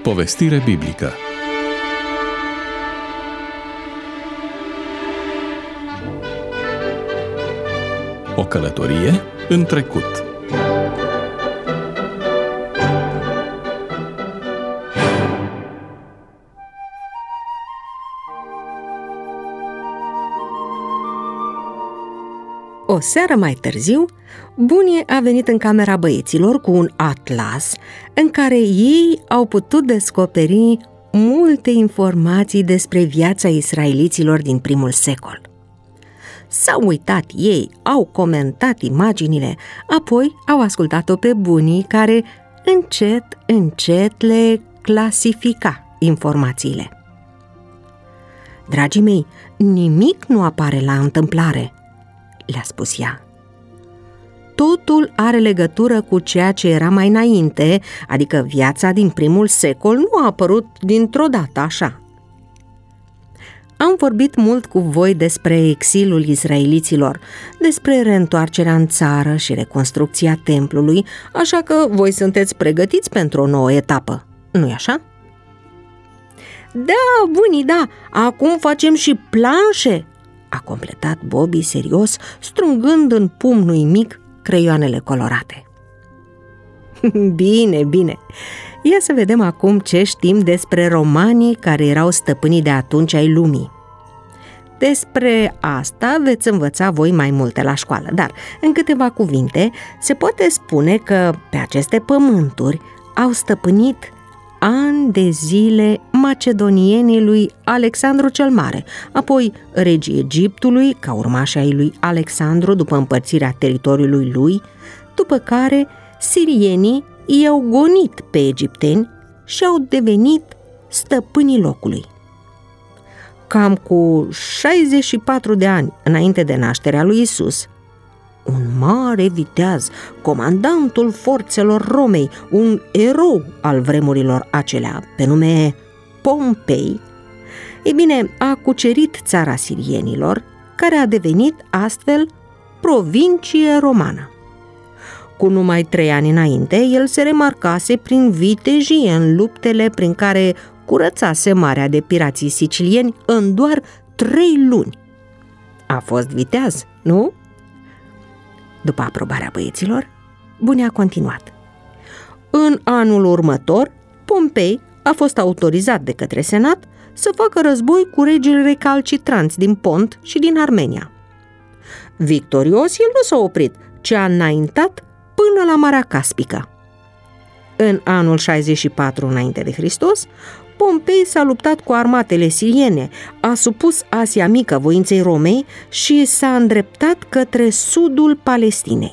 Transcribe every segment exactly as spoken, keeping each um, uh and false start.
Povestire biblică. O călătorie în trecut. O seară mai târziu, Bunny a venit în camera băieților cu un atlas în care ei au putut descoperi multe informații despre viața israeliților din primul secol. S-au uitat ei, au comentat imaginile, apoi au ascultat-o pe Bunny, care încet, încet le clasifica informațiile. Dragii mei, nimic nu apare la întâmplare, le-a spus ea. Totul are legătură cu ceea ce era mai înainte, adică viața din primul secol nu a apărut dintr-o dată așa. Am vorbit mult cu voi despre exilul izraeliților, despre reîntoarcerea în țară și reconstrucția templului, așa că voi sunteți pregătiți pentru o nouă etapă, nu-i așa? Da, Bunny, da, acum facem și planșe, a completat Bobby serios, strângând în pumnul mic creioanele colorate. Bine, bine, ia să vedem acum ce știm despre romanii care erau stăpânii de atunci ai lumii. Despre asta veți învăța voi mai multe la școală, dar în câteva cuvinte se poate spune că pe aceste pământuri au stăpânit ani de zile macedonienii lui Alexandru cel Mare, apoi regii Egiptului, ca urmași ai lui Alexandru după împărțirea teritoriului lui, după care sirienii i-au gonit pe egipteni și au devenit stăpânii locului. Cam cu șaizeci și patru de ani înainte de nașterea lui Isus, un mare viteaz, comandantul forțelor Romei, un erou al vremurilor acelea, pe nume Pompei, e bine, a cucerit țara sirienilor, care a devenit astfel provincie romană. Cu numai trei ani înainte, el se remarcase prin vitejie în luptele prin care curățase marea de pirații sicilieni în doar trei luni. A fost viteaz, nu? După aprobarea băieților, Bunny a continuat. În anul următor, Pompei a fost autorizat de către senat să facă război cu regii recalcitranți din Pont și din Armenia. Victorios, el nu s-a oprit, ci a înaintat până la Marea Caspică. În anul șaizeci și patru înainte de Hristos, Pompei s-a luptat cu armatele siriene, a supus Asia Mică voinței Romei și s-a îndreptat către sudul Palestinei.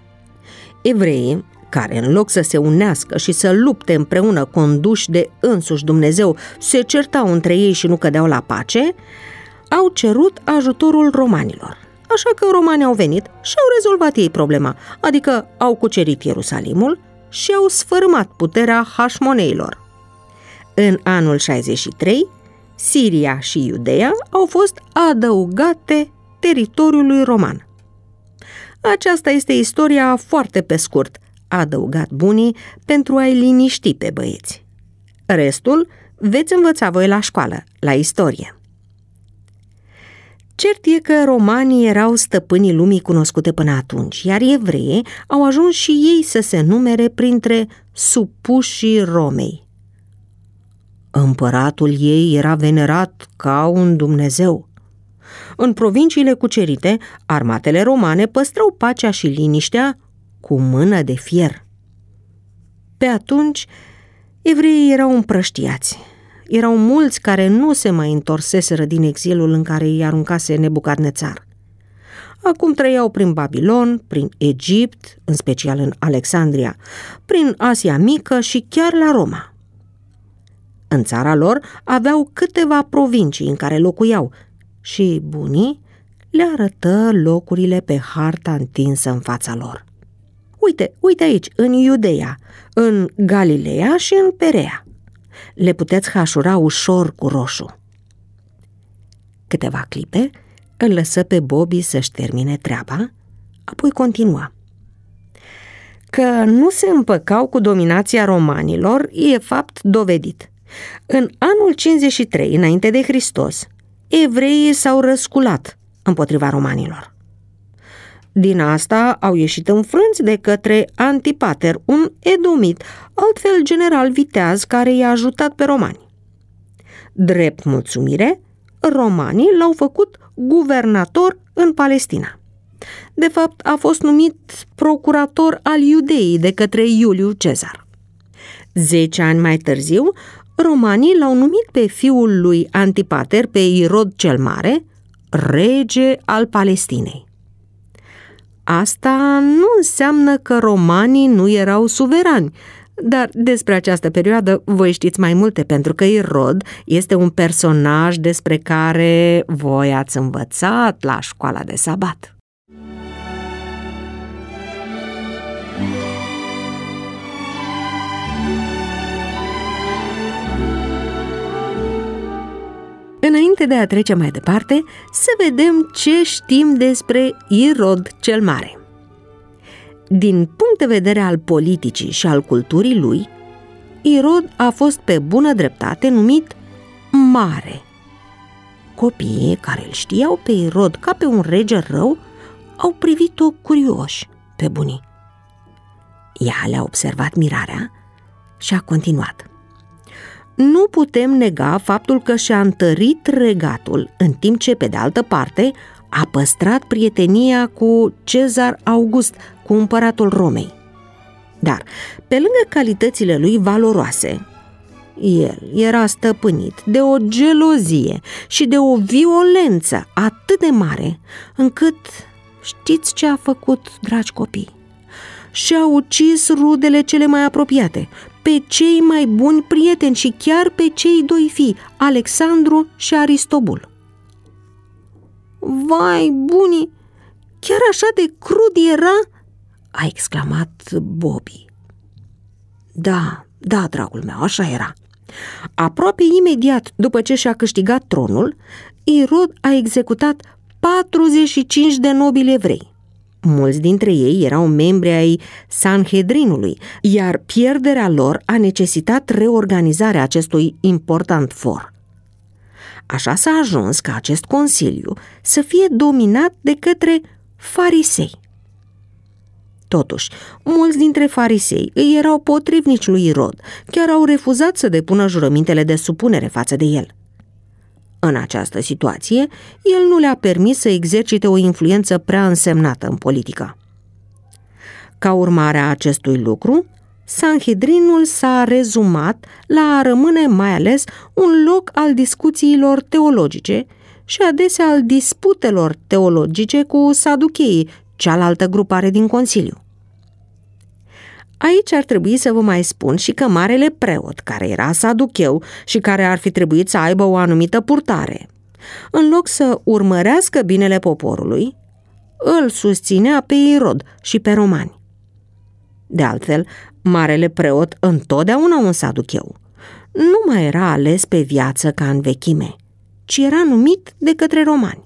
Evreii, care în loc să se unească și să lupte împreună conduși de însuși Dumnezeu, se certau între ei și nu cădeau la pace, au cerut ajutorul romanilor. Așa că romanii au venit și au rezolvat ei problema, adică au cucerit Ierusalimul și au sfărâmat puterea Hașmoneilor. În anul șaizeci și trei, Siria și Iudeea au fost adăugate teritoriului roman. Aceasta este istoria foarte pe scurt, a adăugat Bunny pentru a-i liniști pe băieți. Restul veți învăța voi la școală, la istorie. Cert e că romanii erau stăpânii lumii cunoscute până atunci, iar evreii au ajuns și ei să se numere printre supușii Romei. Împăratul ei era venerat ca un dumnezeu. În provinciile cucerite, armatele romane păstrau pacea și liniștea cu mână de fier. Pe atunci, evreii erau împrăștiați. Erau mulți care nu se mai întorseseră din exilul în care îi aruncase Nebucadnețar. Acum trăiau prin Babilon, prin Egipt, în special în Alexandria, prin Asia Mică și chiar la Roma. În țara lor aveau câteva provincii în care locuiau și Bunny le arătă locurile pe harta întinsă în fața lor. Uite, uite aici, în Iudeea, în Galileea și în Perea. Le puteți hașura ușor cu roșu. Câteva clipe îl lăsă pe Bobby să-și termine treaba, apoi continua. Că nu se împăcau cu dominația romanilor e fapt dovedit. În anul cincizeci și trei, înainte de Hristos, evreii s-au răsculat împotriva romanilor. Din asta au ieșit înfrânți de către Antipater, un edomit, altfel general viteaz care i-a ajutat pe romani. Drept mulțumire, romanii l-au făcut guvernator în Palestina. De fapt, a fost numit procurator al Iudeii de către Iuliu Cezar. Zece ani mai târziu, romanii l-au numit pe fiul lui Antipater, pe Irod cel Mare, rege al Palestinei. Asta nu înseamnă că romanii nu erau suverani, dar despre această perioadă voi știți mai multe, pentru că Irod este un personaj despre care voi ați învățat la școala de sabat. Înainte de a trece mai departe, să vedem ce știm despre Irod cel Mare. Din punct de vedere al politicii și al culturii lui, Irod a fost pe bună dreptate numit Mare. Copiii care îl știau pe Irod ca pe un rege rău au privit-o curioși pe bunii. Ea le-a observat mirarea și a continuat. Nu putem nega faptul că și-a întărit regatul, în timp ce, pe de altă parte, a păstrat prietenia cu Cezar August, cu împăratul Romei. Dar, pe lângă calitățile lui valoroase, el era stăpânit de o gelozie și de o violență atât de mare, încât știți ce a făcut, dragi copii? Și-a ucis rudele cele mai apropiate, pe cei mai buni prieteni și chiar pe cei doi fii, Alexandru și Aristobul. Vai, bunii, chiar așa de crud era? A exclamat Bobby. Da, da, dragul meu, așa era. Aproape imediat după ce și-a câștigat tronul, Irod a executat patruzeci și cinci de nobili evrei. Mulți dintre ei erau membri ai Sanhedrinului, iar pierderea lor a necesitat reorganizarea acestui important for. Așa s-a ajuns ca acest consiliu să fie dominat de către farisei. Totuși, mulți dintre farisei îi erau potrivnici lui Irod, chiar au refuzat să depună jurămintele de supunere față de el. În această situație, el nu le-a permis să exercite o influență prea însemnată în politică. Ca urmare a acestui lucru, Sanhedrinul s-a rezumat la a rămâne mai ales un loc al discuțiilor teologice și adesea al disputelor teologice cu saducheii, cealaltă grupare din Consiliu. Aici ar trebui să vă mai spun și că marele preot, care era saducheu și care ar fi trebuit să aibă o anumită purtare, în loc să urmărească binele poporului, îl susținea pe Irod și pe romani. De altfel, marele preot, întotdeauna un saducheu, nu mai era ales pe viață ca în vechime, ci era numit de către romani.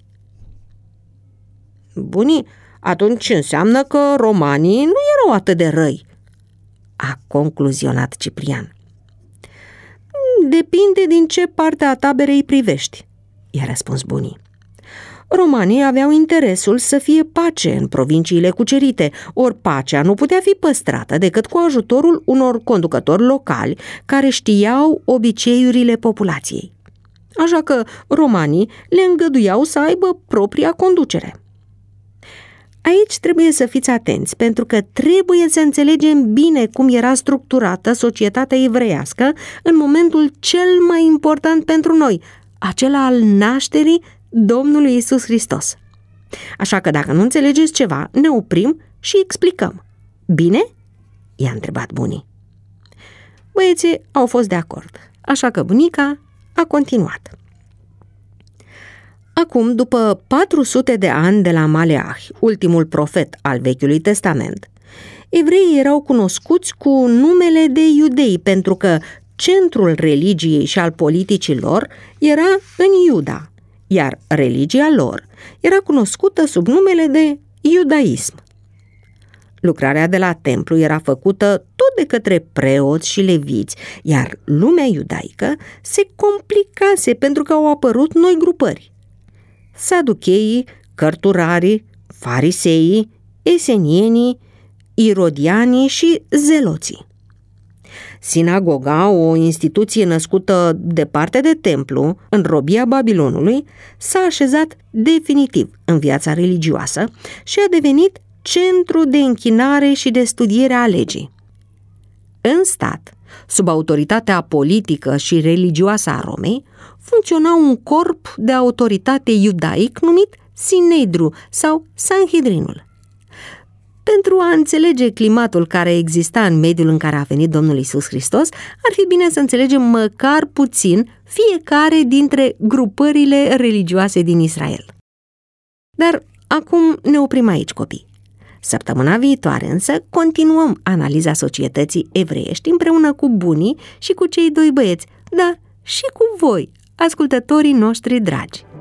Bunii, atunci înseamnă că romanii nu erau atât de răi, a concluzionat Ciprian. Depinde din ce parte a taberei privești, i-a răspuns bunii. Romanii aveau interesul să fie pace în provinciile cucerite, ori pacea nu putea fi păstrată decât cu ajutorul unor conducători locali care știau obiceiurile populației. Așa că romanii le îngăduiau să aibă propria conducere. Aici trebuie să fiți atenți, pentru că trebuie să înțelegem bine cum era structurată societatea evreiască în momentul cel mai important pentru noi, acela al nașterii Domnului Iisus Hristos. Așa că dacă nu înțelegeți ceva, ne oprim și explicăm. Bine? I-a întrebat bunii. Băieții au fost de acord, așa că bunica a continuat. Acum, după patru sute de ani de la Maleahi, ultimul profet al Vechiului Testament, evreii erau cunoscuți cu numele de iudei pentru că centrul religiei și al politicii lor era în Iuda, iar religia lor era cunoscută sub numele de iudaism. Lucrarea de la templu era făcută tot de către preoți și leviți, iar lumea iudaică se complicase pentru că au apărut noi grupări: saducheii, cărturarii, fariseii, esenienii, irodianii și zeloții. Sinagoga, o instituție născută departe de templu, în robia Babilonului, s-a așezat definitiv în viața religioasă și a devenit centru de închinare și de studiere a legii. În stat, sub autoritatea politică și religioasă a Romei, funcționa un corp de autoritate iudaic numit Sinedru sau Sanhedrinul. Pentru a înțelege climatul care exista în mediul în care a venit Domnul Iisus Hristos, ar fi bine să înțelegem măcar puțin fiecare dintre grupările religioase din Israel. Dar acum ne oprim aici, copii. Săptămâna viitoare însă continuăm analiza societății evreiești împreună cu bunii și cu cei doi băieți, da, și cu voi, ascultătorii noștri dragi.